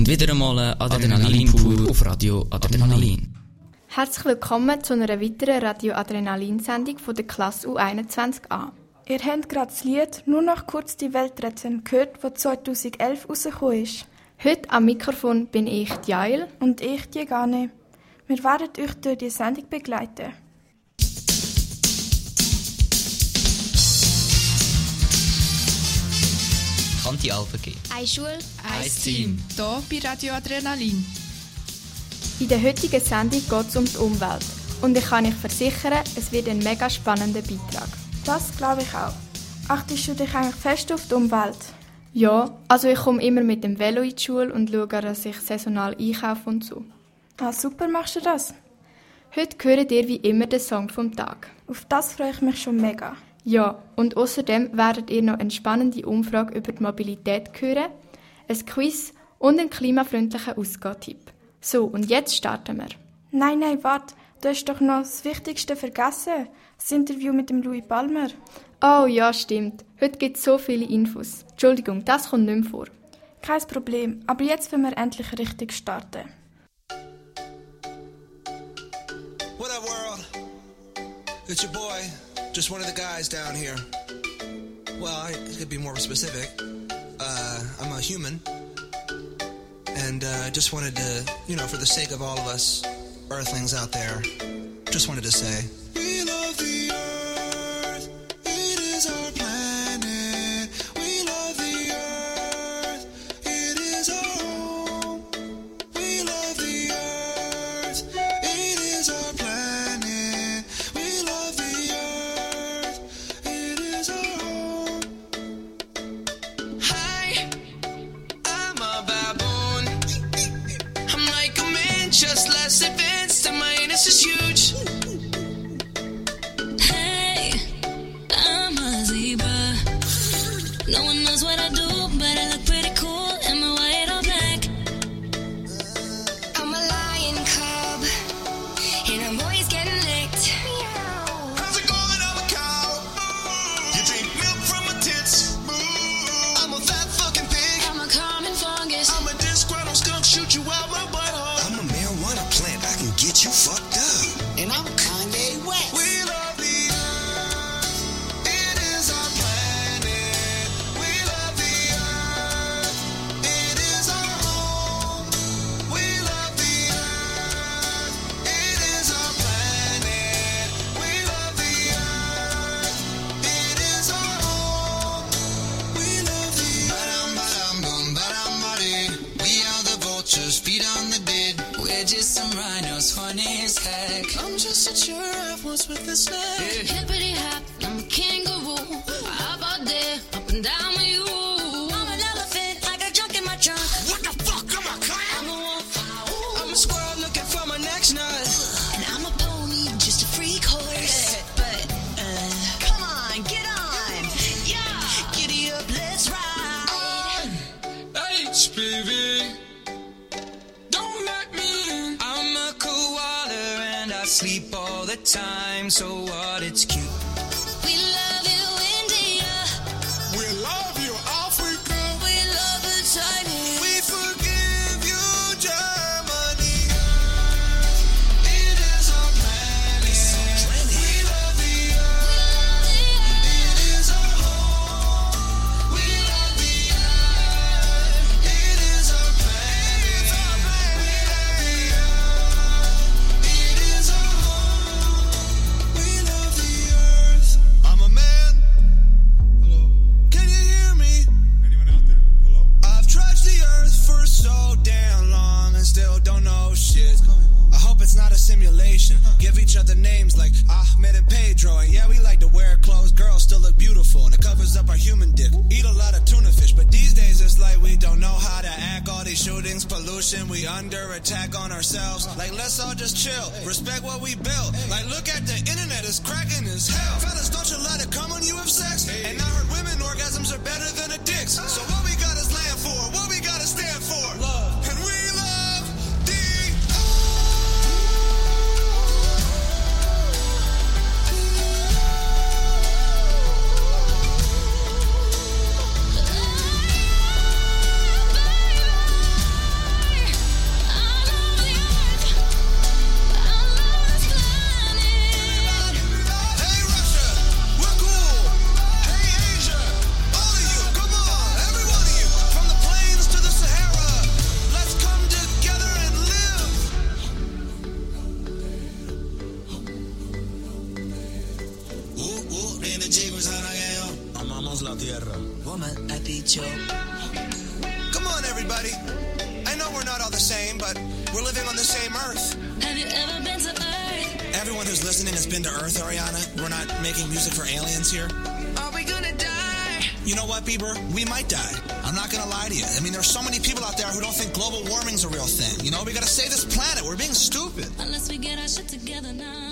Und wieder einmal Adrenalin pur auf Radio Adrenalin. Herzlich willkommen zu einer weiteren Radio Adrenalin-Sendung von der Klasse U21a. Ihr habt gerade das Lied «Nur noch kurz die Welt retten» gehört, das 2011 rausgekommen ist. Heute am Mikrofon bin ich Jael und ich Diegane. Wir werden euch durch die Sendung begleiten. Kann die Alben geben? Eine Schule, ein Team. Hier bei Radio Adrenalin. In der heutigen Sendung geht es um die Umwelt. Und ich kann euch versichern, es wird ein mega spannender Beitrag. Das glaube ich auch. Achtest du dich eigentlich fest auf die Umwelt? Ja, also ich komme immer mit dem Velo in die Schule und schaue, dass ich saisonal einkaufe und so. Ah, super machst du das. Heute hören ihr wie immer den Song vom Tag. Auf das freue ich mich schon mega. Ja, und außerdem werdet ihr noch eine spannende Umfrage über die Mobilität hören, ein Quiz und einen klimafreundlichen Ausgehtipp. So, und jetzt starten wir. Nein, warte. Du hast doch noch das Wichtigste vergessen. Das Interview mit dem Louis Palmer. Oh ja, stimmt. Heute gibt es so viele Infos. Entschuldigung, das kommt nicht mehr vor. Kein Problem, aber jetzt wollen wir endlich richtig starten. What up, world? It's your boy, just one of the guys down here. Well, I could be more specific. I'm a human. And just wanted to, for the sake of all of us Earthlings out there, just wanted to say, we love the Earth, it is our planet. We love the Earth, it is our home. We love the Earth, it is our planet. We love the Earth, it is our home. Hi, I'm a baboon. I'm like a man, just less advanced, and my anus is huge. Hey, I'm a zebra. No one knows what I do, but I look pretty cool. Am I white or black? I'm a lion cub, and I'm always getting licked. How's it going? I'm a cow. You drink milk from my tits. I'm a fat fucking pig. I'm a common fungus. I'm a disgruntled skunk, shoot you out my butthole. I'm a marijuana plant, I can get you fucked up. And I'm Kanye West. We love the Earth, it is our planet. We love the Earth, it is our home. We love the Earth, it is our planet. We love the Earth, it is our home. We love the Earth. We are the vultures, feet on the bed. We're just some rhinos, funny as heck. I'm just a giraffe once with a snake. Hippity hop, I'm a kangaroo. How about that? Up and down with you. I'm an elephant, I got junk in my trunk. What the fuck? I'm a clown. I'm a wolf, I'm a squirrel looking for my next nut. and I'm a pony, just a freak horse. But, come on, get on. Yeah, giddy up, let's ride. HPV, don't let me in. I'm a koala and I sleep all the time. So what? It's cute. We love you, India. We love you, Africa. We love the Chinese. We forgive you, Germany. It is our planet. We love the Earth. It is our home. We love the Earth. It is our planet. We love the Earth. It is our home. We love the Earth. I'm a man. Hello. Can you hear me? Anyone out there? Hello. I've trudged the Earth for so damn long and still don't know shit. I hope it's not a simulation. Give each other names like Ahmed and Pedro. And yeah, we like to wear clothes. Girls still look beautiful. And it covers up our human dick. Eat a lot of tuna fish. But these days it's like we don't know how to act. All these shootings, pollution. We under attack on ourselves. Like, let's all just chill. Respect what we built. Like, look at the internet. It's cracking as hell. Fellas, don't you let it come when you have sex. And I heard women orgasms are better than a dick's. So what we got is land for. What we gotta stand for. Love. And we love the woman at the joke. Come on, everybody. I know we're not all the same, but we're living on the same Earth. Have you ever been to Earth? Everyone who's listening has been to Earth, Ariana. We're not making music for aliens here. Are we gonna die? You know what, Bieber? We might die. I'm not gonna lie to you. I mean, there's so many people out there who don't think global warming's a real thing. You know, we gotta save this planet. We're being stupid. Unless we get our shit together now.